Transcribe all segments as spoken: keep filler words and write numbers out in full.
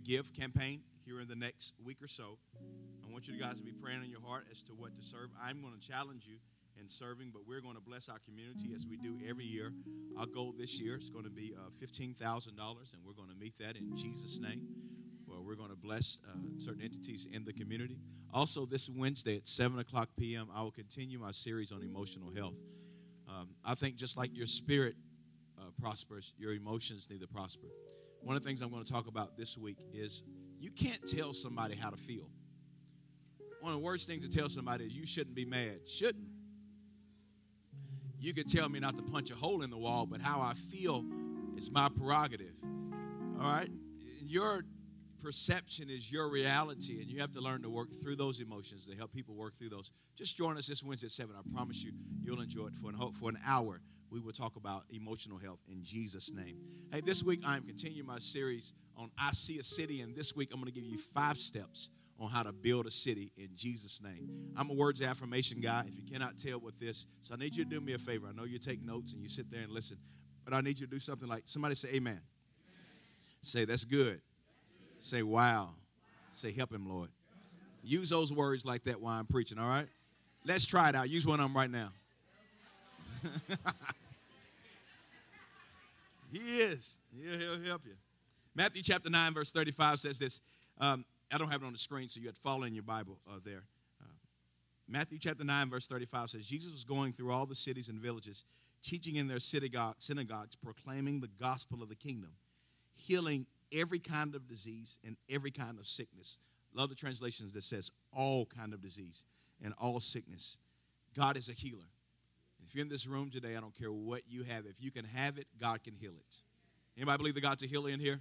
Give campaign here in the next week or so. I want you guys to be praying in your heart as to what to serve. I'm going to challenge you in serving, but we're going to bless our community as we do every year. Our goal this year is going to be uh, fifteen thousand dollars, and we're going to meet that in Jesus' name. Well, we're going to bless uh, certain entities in the community. Also, this Wednesday at seven o'clock p.m., I will continue my series on emotional health. Um, I think just like your spirit uh, prospers, your emotions need to prosper. One of the things I'm going to talk about this week is you can't tell somebody how to feel. One of the worst things to tell somebody is you shouldn't be mad. Shouldn't. You could tell me not to punch a hole in the wall, but how I feel is my prerogative. All right? Your perception is your reality, and you have to learn to work through those emotions to help people work through those. Just join us this Wednesday at seven. I promise you, you'll enjoy it. For an, for an hour, we will talk about emotional health in Jesus' name. Hey, this week I'm continuing my series on I See a City, and this week I'm going to give you five steps on how to build a city in Jesus' name. I'm a words affirmation guy, if you cannot tell with this. So I need you to do me a favor. I know you take notes and you sit there and listen, but I need you to do something like, somebody say amen. Amen. Say, that's good. That's good. Say, wow. Wow. Say, help him, Lord. Use those words like that while I'm preaching, all right? Let's try it out. Use one of them right now. He is. He'll, he'll help you. Matthew chapter nine, verse thirty-five says this. Um, I don't have it on the screen, so you had to follow in your Bible uh, there. Uh, Matthew chapter nine, verse thirty-five says, Jesus was going through all the cities and villages, teaching in their synagogue, synagogues, proclaiming the gospel of the kingdom, healing every kind of disease and every kind of sickness. Love the translations that says all kind of disease and all sickness. God is a healer. If you're in this room today, I don't care what you have. If you can have it, God can heal it. Anybody believe that God's a healer in here?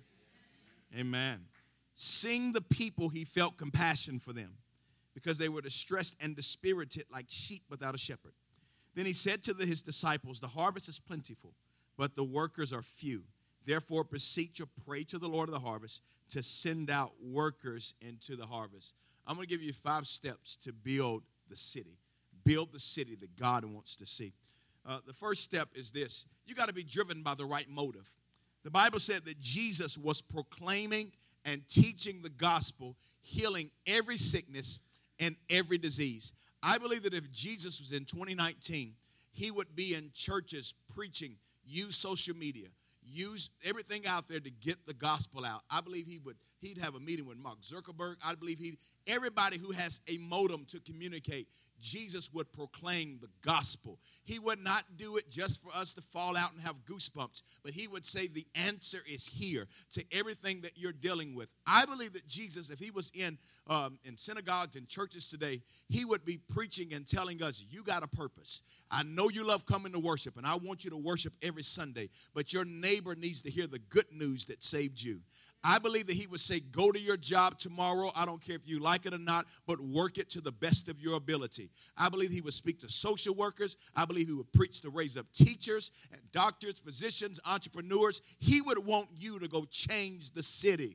Amen. Seeing the people, he felt compassion for them because they were distressed and dispirited like sheep without a shepherd. Then he said to the, his disciples, the harvest is plentiful, but the workers are few. Therefore, beseech or pray to the Lord of the harvest to send out workers into the harvest. I'm going to give you five steps to build the city. Build the city that God wants to see. Uh, the first step is this. You got to be driven by the right motive. The Bible said that Jesus was proclaiming and teaching the gospel, healing every sickness and every disease. I believe that if Jesus was in twenty nineteen, he would be in churches preaching, use social media, use everything out there to get the gospel out. I believe he would, he'd have a meeting with Mark Zuckerberg. I believe he'd, everybody who has a modem to communicate, Jesus would proclaim the gospel. He would not do it just for us to fall out and have goosebumps, but he would say the answer is here to everything that you're dealing with. I believe that Jesus, if he was in um, in synagogues and churches today, he would be preaching and telling us, you got a purpose. I know you love coming to worship, and I want you to worship every Sunday, but your neighbor needs to hear the good news that saved you. I believe that he would say, go to your job tomorrow. I don't care if you like it or not, but work it to the best of your ability. I believe he would speak to social workers. I believe he would preach to raise up teachers and doctors, physicians, entrepreneurs. He would want you to go change the city.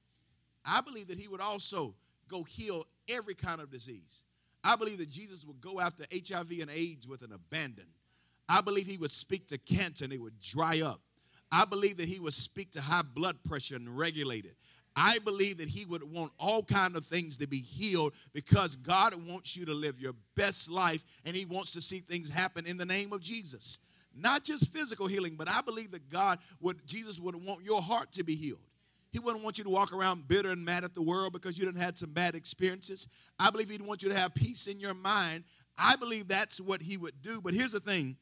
I believe that he would also go heal every kind of disease. I believe that Jesus would go after H I V and AIDS with an abandon. I believe he would speak to cancer and it would dry up. I believe that he would speak to high blood pressure and regulate it. I believe that he would want all kinds of things to be healed because God wants you to live your best life, and he wants to see things happen in the name of Jesus. Not just physical healing, but I believe that God would, Jesus would want your heart to be healed. He wouldn't want you to walk around bitter and mad at the world because you didn't have some bad experiences. I believe he'd want you to have peace in your mind. I believe that's what he would do. But here's the thing.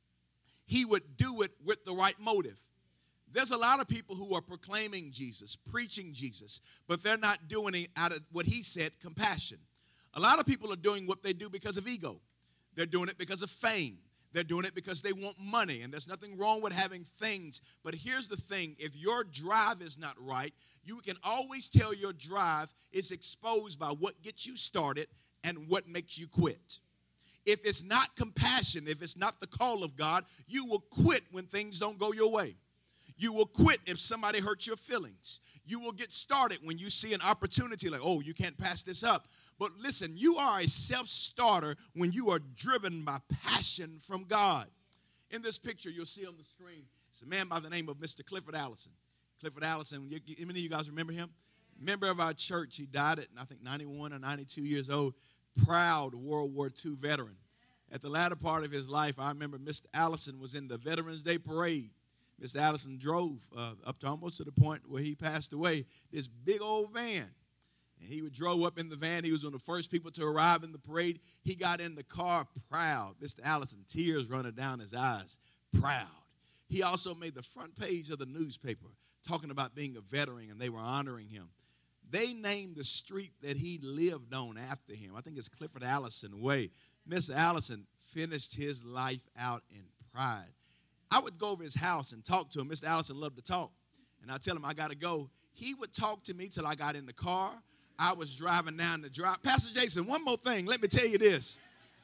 He would do it with the right motive. There's a lot of people who are proclaiming Jesus, preaching Jesus, but they're not doing it out of what he said, compassion. A lot of people are doing what they do because of ego. They're doing it because of fame. They're doing it because they want money, and there's nothing wrong with having things. But here's the thing. If your drive is not right, you can always tell your drive is exposed by what gets you started and what makes you quit. If it's not compassion, if it's not the call of God, you will quit when things don't go your way. You will quit if somebody hurts your feelings. You will get started when you see an opportunity like, oh, you can't pass this up. But listen, you are a self-starter when you are driven by passion from God. In this picture, you'll see on the screen, it's a man by the name of Mister Clifford Allison. Clifford Allison, you, you, many of you guys remember him? Member of our church. He died at, I think, ninety-one or ninety-two years old. Proud World War Two veteran. At the latter part of his life, I remember Mister Allison was in the Veterans Day Parade. Mister Allison drove uh, up to almost to the point where he passed away, this big old van. And he would drove up in the van. He was one of the first people to arrive in the parade. He got in the car proud. Mister Allison, tears running down his eyes, proud. He also made the front page of the newspaper talking about being a veteran, and they were honoring him. They named the street that he lived on after him. I think it's Clifford Allison Way. Mister Allison finished his life out in pride. I would go over his house and talk to him. Mister Allison loved to talk. And I tell him I got to go. He would talk to me till I got in the car. I was driving down the drive. Pastor Jason, one more thing. Let me tell you this.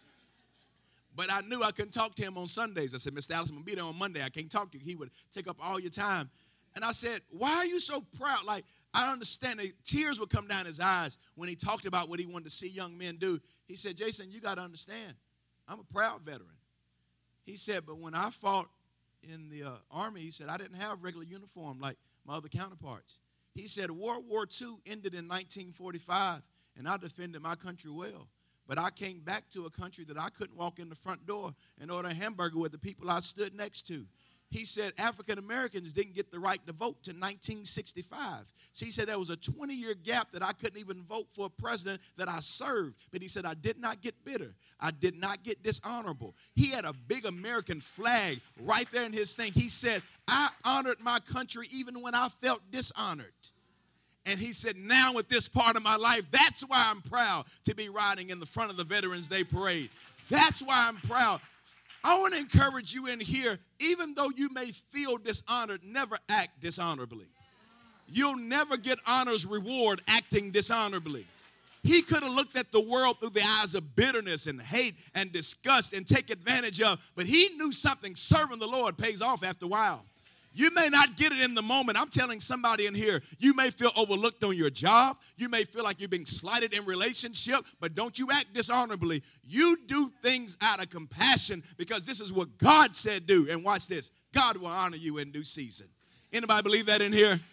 But I knew I couldn't talk to him on Sundays. I said, Mister Allison, I'm going to be there on Monday. I can't talk to you. He would take up all your time. And I said, why are you so proud? Like, I understand. The tears would come down his eyes when he talked about what he wanted to see young men do. He said, Jason, you got to understand, I'm a proud veteran. He said, but when I fought in the uh, Army, he said, I didn't have regular uniform like my other counterparts. He said, World War Two ended in nineteen forty-five, and I defended my country well. But I came back to a country that I couldn't walk in the front door and order a hamburger with the people I stood next to. He said African Americans didn't get the right to vote till nineteen sixty-five. So he said there was a twenty-year gap that I couldn't even vote for a president that I served. But he said I did not get bitter. I did not get dishonorable. He had a big American flag right there in his thing. He said, I honored my country even when I felt dishonored. And he said, now with this part of my life, that's why I'm proud to be riding in the front of the Veterans Day Parade. That's why I'm proud. I want to encourage you in here, even though you may feel dishonored, never act dishonorably. You'll never get honor's reward acting dishonorably. He could have looked at the world through the eyes of bitterness and hate and disgust and take advantage of, but he knew something. Serving the Lord pays off after a while. You may not get it in the moment. I'm telling somebody in here, you may feel overlooked on your job. You may feel like you're being slighted in relationship, but don't you act dishonorably. You do things out of compassion because this is what God said do. And watch this. God will honor you in due season. Anybody believe that in here?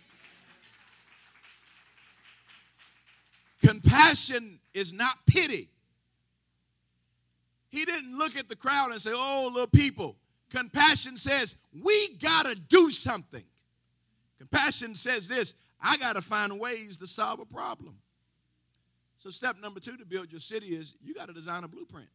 Compassion is not pity. He didn't look at the crowd and say, oh, little people. Compassion says, we got to do something. Compassion says this, I got to find ways to solve a problem. So step number two to build your city is you got to design a blueprint.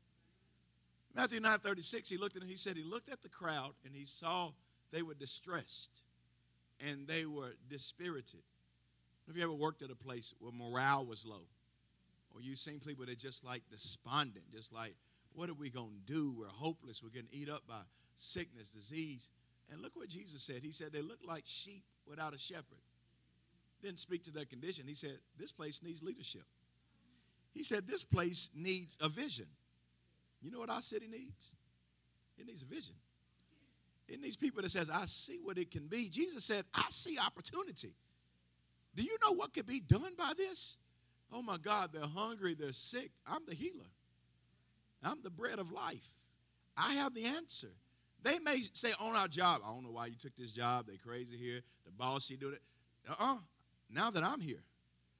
Matthew nine thirty-six, he looked at it, he said he looked at the crowd and he saw they were distressed and they were dispirited. Have you ever worked at a place where morale was low? Or you've seen people that are just like despondent, just like, what are we going to do? We're hopeless. We're getting eat up by sickness, disease. And look what Jesus said. He said they look like sheep without a shepherd. Didn't speak to their condition. He said this place needs leadership. He said this place needs a vision. You know what our city needs? It needs a vision. It needs people that says, I see what it can be. Jesus said, I see opportunity. Do you know what could be done by this? Oh, my God, they're hungry. They're sick. I'm the healer. I'm the bread of life. I have the answer. They may say on our job, I don't know why you took this job. They crazy here. The boss, she doing it. Uh-uh. Now that I'm here,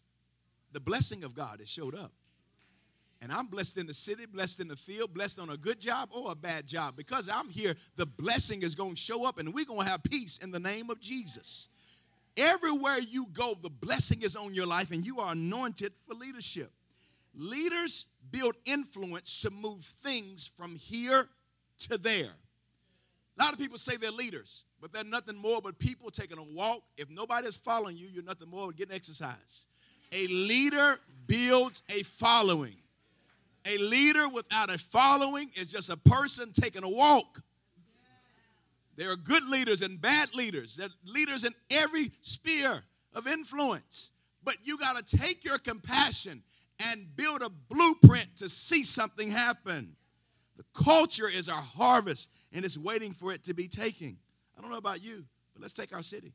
the blessing of God has showed up. And I'm blessed in the city, blessed in the field, blessed on a good job or a bad job. Because I'm here, the blessing is going to show up and we're going to have peace in the name of Jesus. Everywhere you go, the blessing is on your life and you are anointed for leadership. Leaders build influence to move things from here to there. A lot of people say they're leaders, but they're nothing more but people taking a walk. If nobody's following you, you're nothing more than getting exercise. A leader builds a following. A leader without a following is just a person taking a walk. There are good leaders and bad leaders. There are leaders in every sphere of influence. But you got to take your compassion and build a blueprint to see something happen. The culture is our harvest, and it's waiting for it to be taken. I don't know about you, but let's take our city.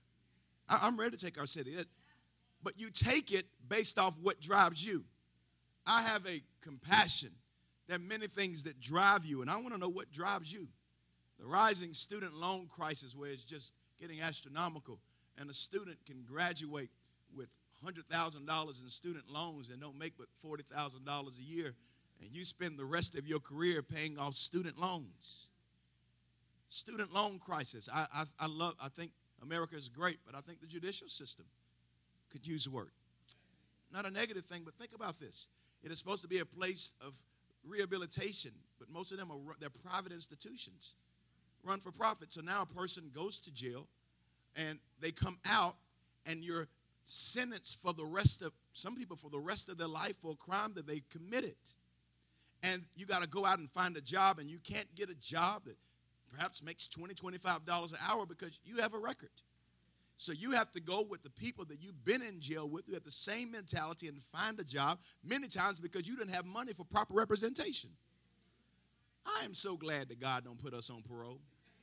I, I'm ready to take our city. It, but you take it based off what drives you. I have a compassion. There are many things that drive you, and I want to know what drives you. The rising student loan crisis where it's just getting astronomical, and a student can graduate with one hundred thousand dollars in student loans and don't make but forty thousand dollars a year, and you spend the rest of your career paying off student loans. Student loan crisis. I, I, I love, I think America is great, but I think the judicial system could use work. Not a negative thing, but think about this. It is supposed to be a place of rehabilitation, but most of them are they're private institutions, run for profit. So now a person goes to jail, and they come out, and you're sentenced for the rest of, some people for the rest of their life for a crime that they committed. And you got to go out and find a job, and you can't get a job that perhaps makes twenty dollars, twenty-five dollars an hour because you have a record. So you have to go with the people that you've been in jail with who have the same mentality and find a job, many times because you didn't have money for proper representation. I am so glad that God don't put us on parole.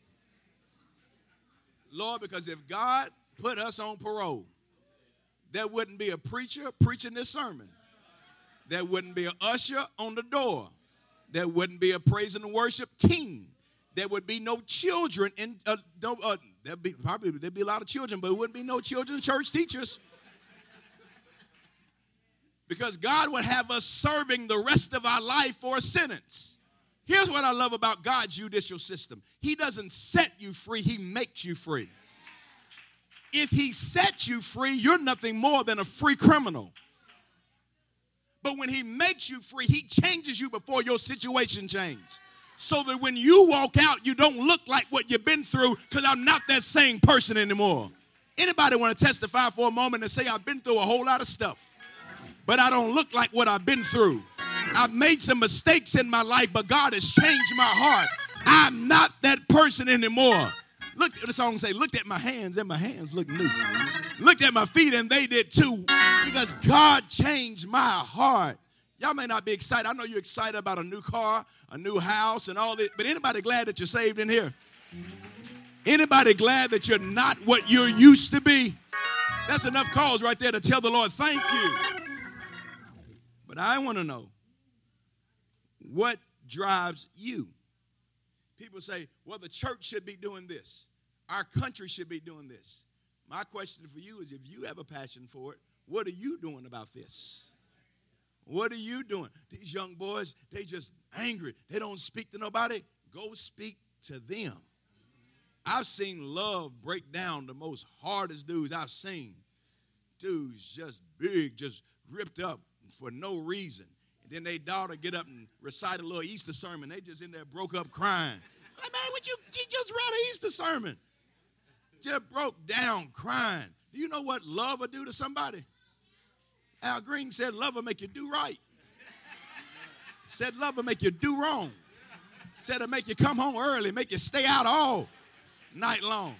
Lord, because if God put us on parole, there wouldn't be a preacher preaching this sermon. There wouldn't be an usher on the door. There wouldn't be a praise and worship team. There would be no children in uh, no, uh, there'd be probably there'd be a lot of children, but it wouldn't be no children church teachers. Because God would have us serving the rest of our life for a sentence. Here's what I love about God's judicial system. He doesn't set you free, he makes you free. If he sets you free, you're nothing more than a free criminal. But when he makes you free, he changes you before your situation changes. So that when you walk out, you don't look like what you've been through, because I'm not that same person anymore. Anybody want to testify for a moment and say, I've been through a whole lot of stuff, but I don't look like what I've been through. I've made some mistakes in my life, but God has changed my heart. I'm not that person anymore. Look, the song say, looked at my hands and my hands look new. Looked at my feet and they did too, because God changed my heart. Y'all may not be excited. I know you're excited about a new car, a new house, and all that. But anybody glad that you're saved in here? Anybody glad that you're not what you used to be? That's enough cause right there to tell the Lord, thank you. But I want to know, what drives you? People say, well, the church should be doing this. Our country should be doing this. My question for you is, if you have a passion for it, what are you doing about this? What are you doing? These young boys, they just angry. They don't speak to nobody. Go speak to them. I've seen love break down the most hardest dudes I've seen. Dudes just big, just ripped up for no reason. And then their daughter get up and recite a little Easter sermon. They just in there broke up crying. Like, man, would you, you just read an Easter sermon? Just broke down crying. Do you know what love will do to somebody? Al Green said love will make you do right. Said love will make you do wrong. Said it'll make you come home early, make you stay out all night long.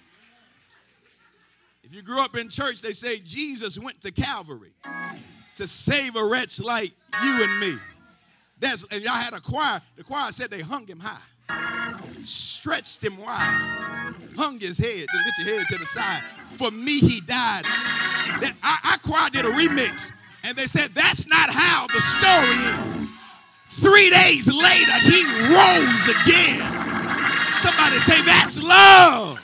If you grew up in church, they say Jesus went to Calvary to save a wretch like you and me. That's, and y'all had a choir. The choir said they hung him high, stretched him wide, hung his head, then get your head to the side. For me, he died. That, our, our choir did a remix. And they said, that's not how the story is. Three days later, he rose again. Somebody say, that's love.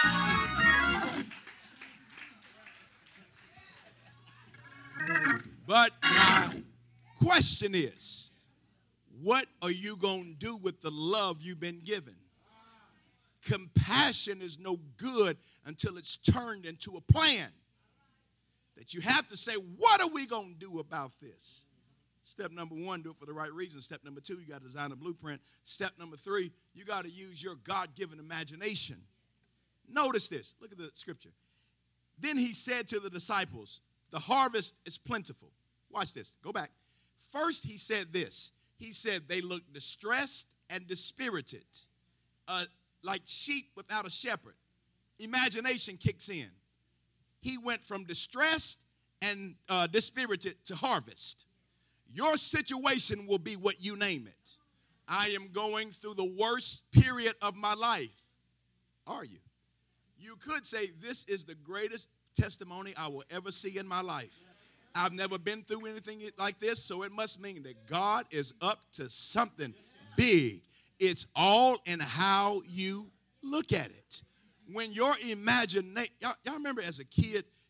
But my question is, what are you going to do with the love you've been given? Compassion is no good until it's turned into a plan. That you have to say, what are we going to do about this? Step number one, do it for the right reason. Step number two, you got to design a blueprint. Step number three, you got to use your God-given imagination. Notice this. Look at the scripture. Then he said to the disciples, the harvest is plentiful. Watch this. Go back. First, he said this. He said they looked distressed and dispirited, uh, like sheep without a shepherd. Imagination kicks in. He went from distressed and uh, dispirited to harvest. Your situation will be what you name it. I am going through the worst period of my life. Are you? You could say, this is the greatest testimony I will ever see in my life. I've never been through anything like this, so it must mean that God is up to something big. It's all in how you look at it. When your imagination, y'all, y'all remember as a kid,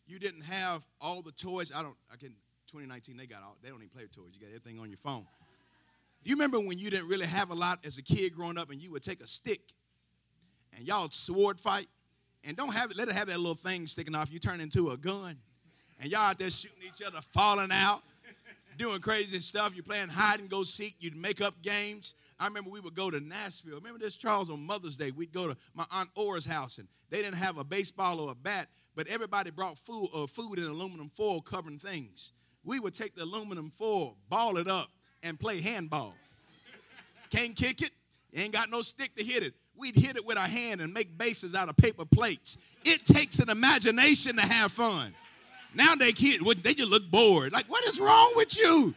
You didn't have all the toys. I don't, I can, twenty nineteen, they got all, they don't even play with toys. You got everything on your phone. Do you remember when you didn't really have a lot as a kid growing up and you would take a stick and y'all sword fight? And don't have it, let it have that little thing sticking off. You turn into a gun. And y'all out there shooting each other, falling out, doing crazy stuff. You're playing hide and go seek. You'd make up games. I remember we would go to Nashville. Remember this, Charles, on Mother's Day? We'd go to my Aunt Ora's house, and they didn't have a baseball or a bat, but everybody brought food, uh, food in aluminum foil covering things. We would take the aluminum foil, ball it up, and play handball. Can't kick it. You ain't got no stick to hit it. We'd hit it with our hand and make bases out of paper plates. It takes an imagination to have fun. Now they kids, they just look bored. Like, what is wrong with you?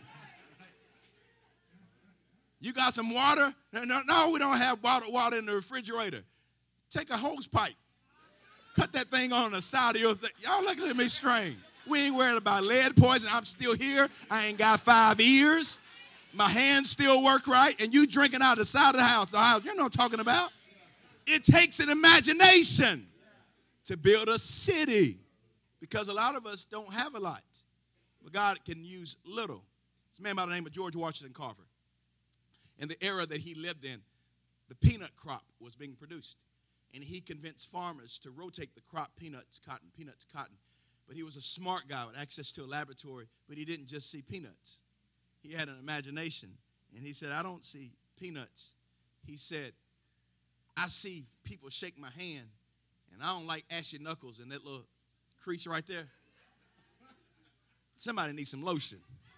You got some water? No, no, no, we don't have water, water in the refrigerator. Take a hose pipe. Cut that thing on the side of your thing. Y'all looking at me strange. We ain't worried about lead poison. I'm still here. I ain't got five ears. My hands still work right. And you drinking out the side of the house. The house, you know what I'm talking about? It takes an imagination to build a city. Because a lot of us don't have a lot. But God can use little. It's a man by the name of George Washington Carver. In the era that he lived in, the peanut crop was being produced. And he convinced farmers to rotate the crop, peanuts, cotton, peanuts, cotton. But he was a smart guy with access to a laboratory, but he didn't just see peanuts. He had an imagination. And he said, I don't see peanuts. He said, I see people shake my hand, and I don't like ashy knuckles and that little crease right there. Somebody needs some lotion.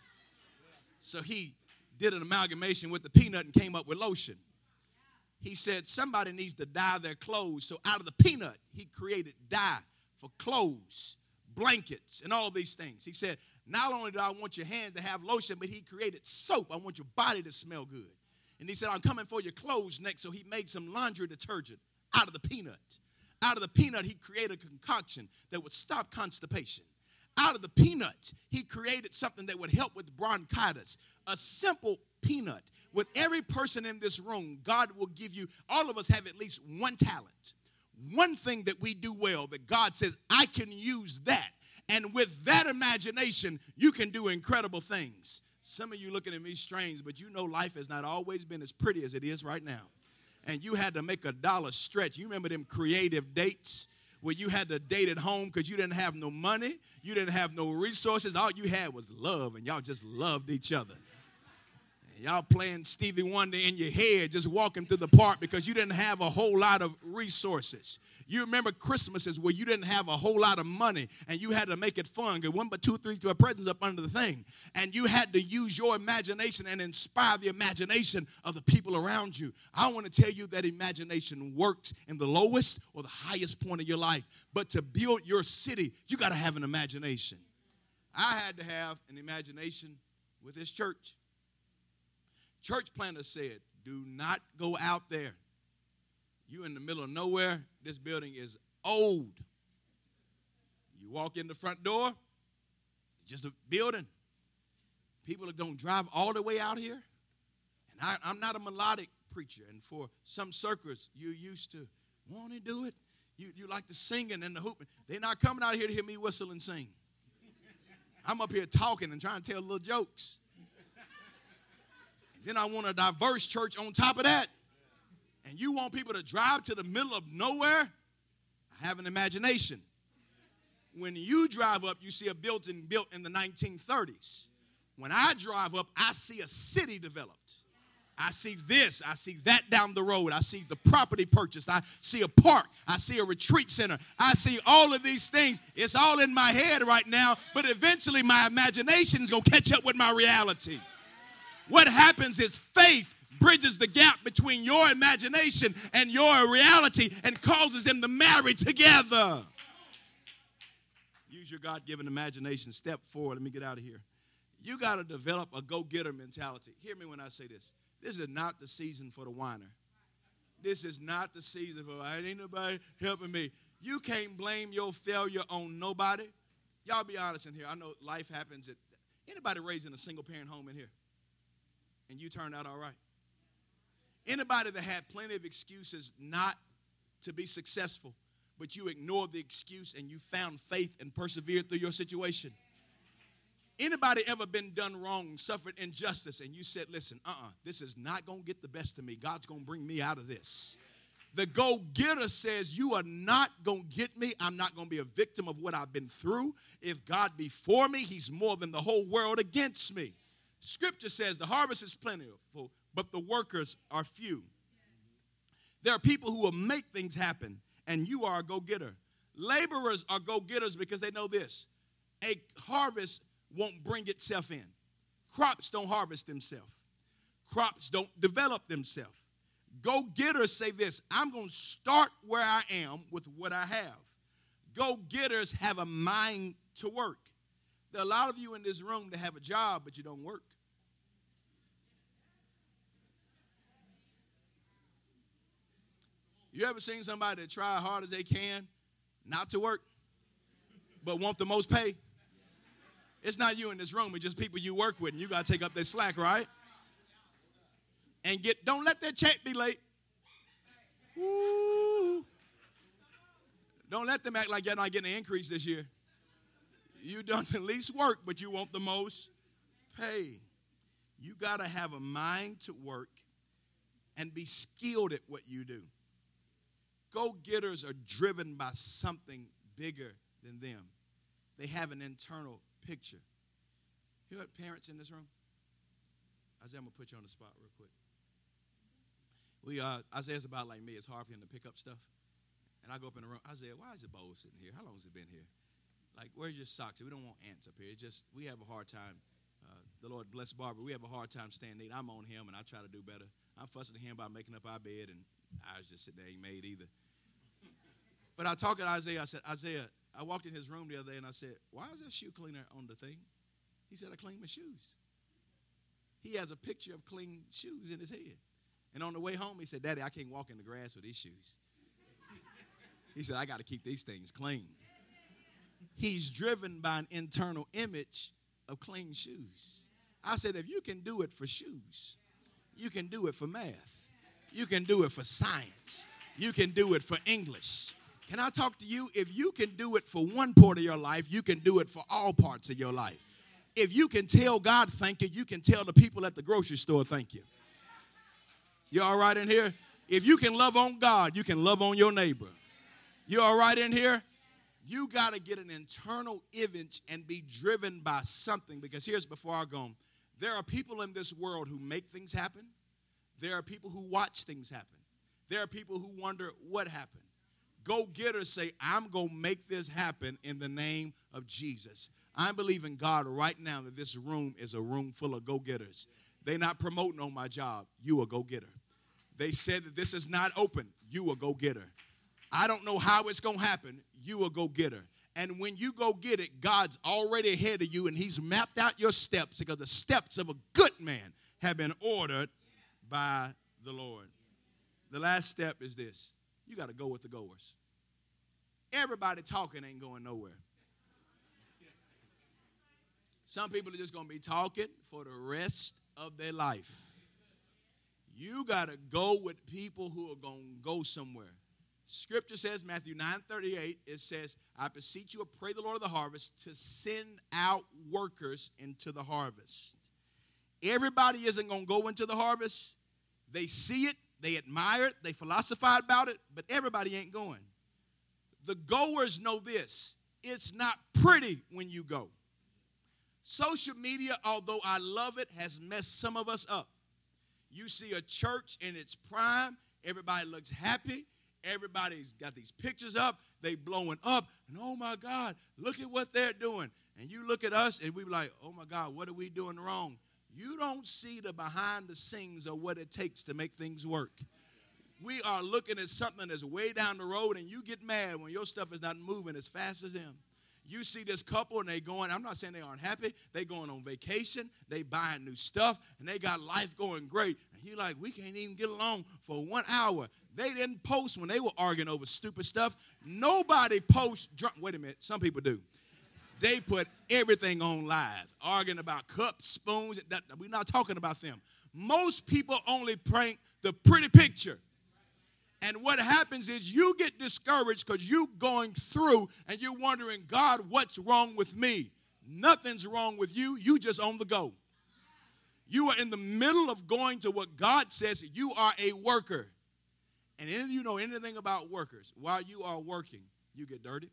So he did an amalgamation with the peanut and came up with lotion. He said somebody needs to dye their clothes. So out of the peanut, he created dye for clothes, blankets, and all these things. He said, not only do I want your hands to have lotion, but he created soap. I want your body to smell good. And he said, I'm coming for your clothes next. So he made some laundry detergent out of the peanut. Out of the peanut, he created a concoction that would stop constipation. Out of the peanut, he created something that would help with bronchitis. A simple peanut. With every person in this room, God will give you, all of us have at least one talent. One thing that we do well that God says, I can use that. And with that imagination, you can do incredible things. Some of you looking at me strange, but you know life has not always been as pretty as it is right now. And you had to make a dollar stretch. You remember them creative dates where you had to date at home because you didn't have no money, you didn't have no resources. All you had was love, and y'all just loved each other. And y'all playing Stevie Wonder in your head, just walking through the park because you didn't have a whole lot of resources. You remember Christmases where you didn't have a whole lot of money, and you had to make it fun. Get one, but two, three, three presents up under the thing. And you had to use your imagination and inspire the imagination of the people around you. I want to tell you that imagination works in the lowest or the highest point of your life. But to build your city, you got to have an imagination. I had to have an imagination with this church. Church planter said, do not go out there. You in the middle of nowhere. This building is old. You walk in the front door, it's just a building. People don't drive all the way out here. And I, I'm not a melodic preacher. And for some circles, you used to want to do it. You, you like the singing and the hooping. They're not coming out here to hear me whistle and sing. I'm up here talking and trying to tell little jokes. And then I want a diverse church on top of that. And you want people to drive to the middle of nowhere? I have an imagination. When you drive up, you see a building built in the nineteen thirties. When I drive up, I see a city developed. I see this. I see that down the road. I see the property purchased. I see a park. I see a retreat center. I see all of these things. It's all in my head right now, but eventually my imagination is going to catch up with my reality. What happens is faith bridges the gap between your imagination and your reality and causes them to marry together. Use your God-given imagination. Step forward. Let me get out of here. You got to develop a go-getter mentality. Hear me when I say this. This is not the season for the whiner. This is not the season for, I ain't nobody helping me. You can't blame your failure on nobody. Y'all be honest in here. I know life happens. At, anybody raised in a single-parent home in here? And you turned out all right? Anybody that had plenty of excuses not to be successful, but you ignored the excuse and you found faith and persevered through your situation. Anybody ever been done wrong, suffered injustice, and you said, listen, uh-uh, this is not going to get the best of me. God's going to bring me out of this. The go-getter says, you are not going to get me. I'm not going to be a victim of what I've been through. If God be for me, he's more than the whole world against me. Scripture says the harvest is plentiful, but the workers are few. There are people who will make things happen, and you are a go-getter. Laborers are go-getters because they know this. A harvest won't bring itself in. Crops don't harvest themselves. Crops don't develop themselves. Go-getters say this, I'm going to start where I am with what I have. Go-getters have a mind to work. There are a lot of you in this room that have a job, but you don't work. You ever seen somebody that try as hard as they can not to work, but want the most pay? It's not you in this room, it's just people you work with, and you got to take up their slack, right? And get, don't let that check be late. Woo. Don't let them act like you're not getting an increase this year. You done the least work, but you want the most pay. You got to have a mind to work and be skilled at what you do. Go-getters are driven by something bigger than them. They have an internal picture. You have parents in this room? Isaiah, I'm going to put you on the spot real quick. We, uh, Isaiah's about like me. It's hard for him to pick up stuff. And I go up in the room. Isaiah, why is the bowl sitting here? How long has it been here? Like, where's your socks? We don't want ants up here. It's just, we have a hard time. Uh, the Lord bless Barbara. We have a hard time staying neat. I'm on him, and I try to do better. I'm fussing at him about making up our bed, and I was just sitting there. Ain't made either. But I talked to Isaiah. I said, Isaiah, I walked in his room the other day, and I said, why is there a shoe cleaner on the thing? He said, I clean my shoes. He has a picture of clean shoes in his head. And on the way home, he said, Daddy, I can't walk in the grass with these shoes. He said, I got to keep these things clean. He's driven by an internal image of clean shoes. I said, if you can do it for shoes, you can do it for math. You can do it for science. You can do it for English. Can I talk to you? If you can do it for one part of your life, you can do it for all parts of your life. If you can tell God thank you, you can tell the people at the grocery store thank you. You all right in here? If you can love on God, you can love on your neighbor. You all right in here? You got to get an internal image and be driven by something. Because here's before I go, there are people in this world who make things happen. There are people who watch things happen. There are people who wonder what happened. Go-getters say, I'm going to make this happen in the name of Jesus. I believe in God right now that this room is a room full of go-getters. They're not promoting on my job. You a go-getter. They said that this is not open. You a go-getter. I don't know how it's going to happen. You a go-getter. And when you go get it, God's already ahead of you, and he's mapped out your steps because the steps of a good man have been ordered by the Lord. The last step is this. You got to go with the goers. Everybody talking ain't going nowhere. Some people are just going to be talking for the rest of their life. You got to go with people who are going to go somewhere. Scripture says, Matthew nine thirty-eight, it says, I beseech you, I pray the Lord of the harvest to send out workers into the harvest. Everybody isn't going to go into the harvest. They see it, they admire it, they philosophize about it, but everybody ain't going. The goers know this. It's not pretty when you go. Social media, although I love it, has messed some of us up. You see a church in its prime, everybody looks happy. Everybody's got these pictures up. They blowing up. And oh, my God, look at what they're doing. And you look at us, and we be like, oh, my God, what are we doing wrong? You don't see the behind the scenes of what it takes to make things work. We are looking at something that's way down the road, and you get mad when your stuff is not moving as fast as them. You see this couple, and they going, I'm not saying they aren't happy. They going on vacation. They buying new stuff, and they got life going great. And you're like, we can't even get along for one hour. They didn't post when they were arguing over stupid stuff. Nobody posts drunk. Wait a minute. Some people do. They put everything on live, arguing about cups, spoons. That, we're not talking about them. Most people only prank the pretty picture. And what happens is you get discouraged because you're going through and you're wondering, God, what's wrong with me? Nothing's wrong with you. You just on the go. You are in the middle of going to what God says. You are a worker. And any of you know anything about workers, while you are working, you get dirty.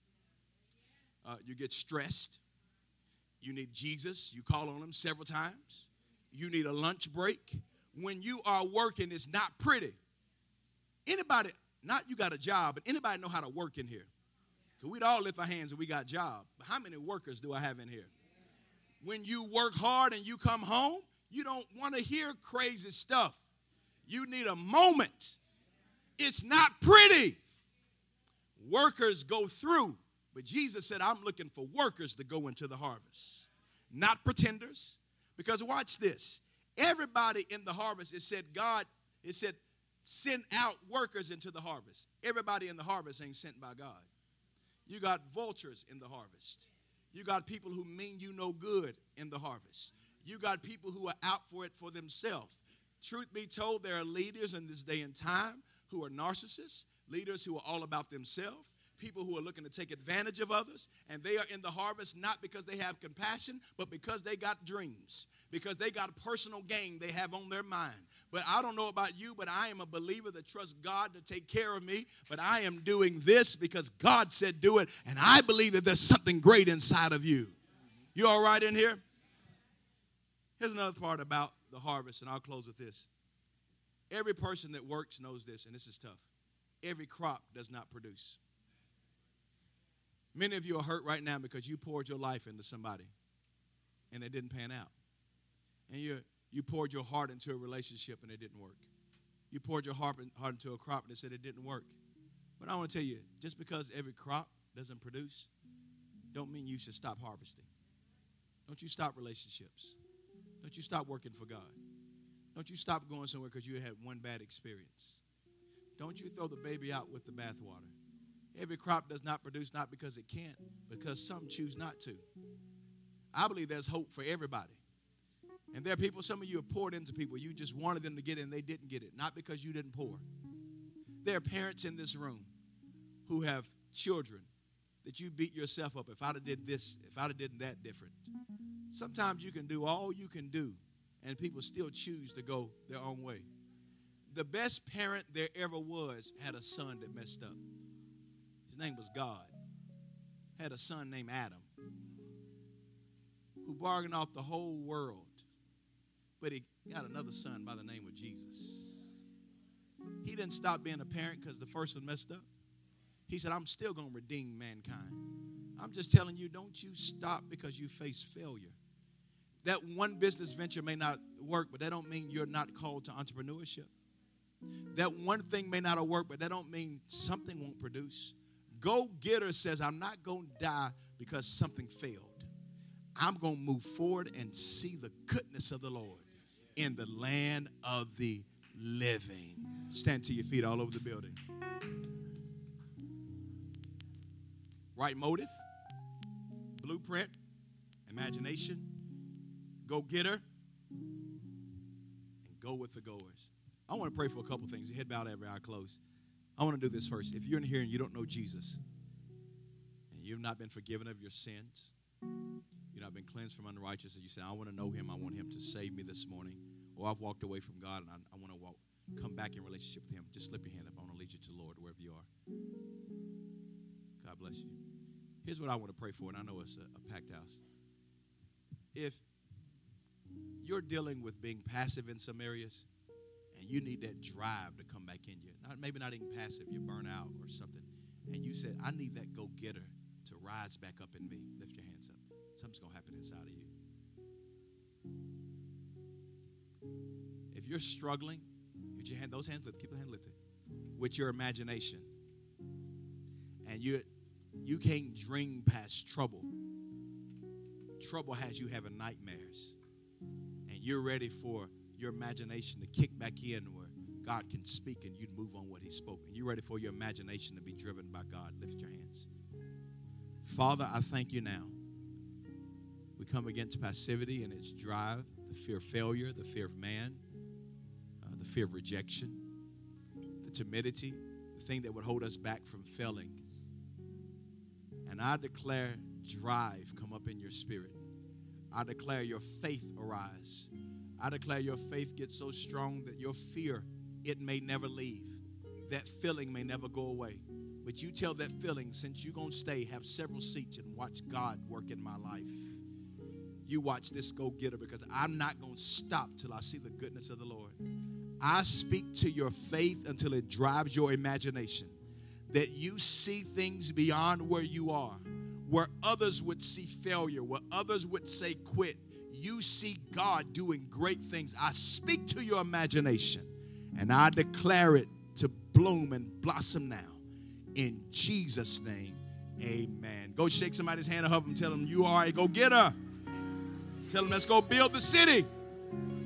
Uh, you get stressed. You need Jesus. You call on him several times. You need a lunch break. When you are working, it's not pretty. Anybody, not you got a job, but anybody know how to work in here? Because we'd all lift our hands and we got a job. But how many workers do I have in here? When you work hard and you come home, you don't want to hear crazy stuff. You need a moment. It's not pretty. Workers go through. But Jesus said, I'm looking for workers to go into the harvest, not pretenders. Because watch this. Everybody in the harvest, it said God, it said send out workers into the harvest. Everybody in the harvest ain't sent by God. You got vultures in the harvest. You got people who mean you no good in the harvest. You got people who are out for it for themselves. Truth be told, there are leaders in this day and time who are narcissists, leaders who are all about themselves, people who are looking to take advantage of others, and they are in the harvest not because they have compassion, but because they got dreams, because they got personal gain they have on their mind. But I don't know about you, but I am a believer that trusts God to take care of me, but I am doing this because God said do it, and I believe that there's something great inside of you. You all right in here? Here's another part about the harvest, and I'll close with this. Every person that works knows this, and this is tough. Every crop does not produce. Many of you are hurt right now because you poured your life into somebody and it didn't pan out. And you you poured your heart into a relationship and it didn't work. You poured your heart, heart into a crop and it said it didn't work. But I want to tell you, just because every crop doesn't produce, don't mean you should stop harvesting. Don't you stop relationships. Don't you stop working for God. Don't you stop going somewhere because you had one bad experience. Don't you throw the baby out with the bathwater. Every crop does not produce, not because it can't, because some choose not to. I believe there's hope for everybody. And there are people, some of you have poured into people. You just wanted them to get it and they didn't get it, not because you didn't pour. There are parents in this room who have children that you beat yourself up. If I'd have did this, if I'd have did that different. Sometimes you can do all you can do, and people still choose to go their own way. The best parent there ever was had a son that messed up. His name was God. Had a son named Adam who bargained off the whole world. But he got another son by the name of Jesus. He didn't stop being a parent because the first one messed up. He said, I'm still going to redeem mankind. I'm just telling you, don't you stop because you face failure. That one business venture may not work, but that don't mean you're not called to entrepreneurship. That one thing may not have worked, but that don't mean something won't produce. Go-getter says, I'm not going to die because something failed. I'm going to move forward and see the goodness of the Lord in the land of the living. Stand to your feet all over the building. Right motive, blueprint, imagination, go-getter, and go with the goers. I want to pray for a couple things. Head bowed, every eye closed. I want to do this first. If you're in here and you don't know Jesus, and you've not been forgiven of your sins, you've not been cleansed from unrighteousness, and you say, I want to know him, I want him to save me this morning, or I've walked away from God and I, I want to walk, come back in relationship with him, just slip your hand up. I want to lead you to the Lord wherever you are. God bless you. Here's what I want to pray for, and I know it's a, a packed house. If you're dealing with being passive in some areas, and you need that drive to come back in you, not maybe not even passive, you're burnt out or something, and you said, I need that go-getter to rise back up in me. Lift your hands up. Something's going to happen inside of you. If you're struggling, with your hand, those hands lifted, keep the hand lifted, with your imagination, and you you can't dream past trouble. Trouble has you having nightmares, and you're ready for your imagination to kick back in where God can speak and you'd move on what he spoke, and you're ready for your imagination to be driven by God. Lift your hands. Father, I thank you now. We come against passivity and its drive, the fear of failure, the fear of man, uh, the fear of rejection, the timidity, the thing that would hold us back from failing. And I declare drive come up in your spirit. I declare your faith arise. I declare your faith gets so strong that your fear, it may never leave. That feeling may never go away. But you tell that feeling, since you're going to stay, have several seats and watch God work in my life. You watch this go get her, because I'm not going to stop till I see the goodness of the Lord. I speak to your faith until it drives your imagination, that you see things beyond where you are, where others would see failure, where others would say quit. You see God doing great things. I speak to your imagination, and I declare it to bloom and blossom now. In Jesus' name, amen. Go shake somebody's hand and hug them. Tell them you are a go-getter. Tell them let's go build the city.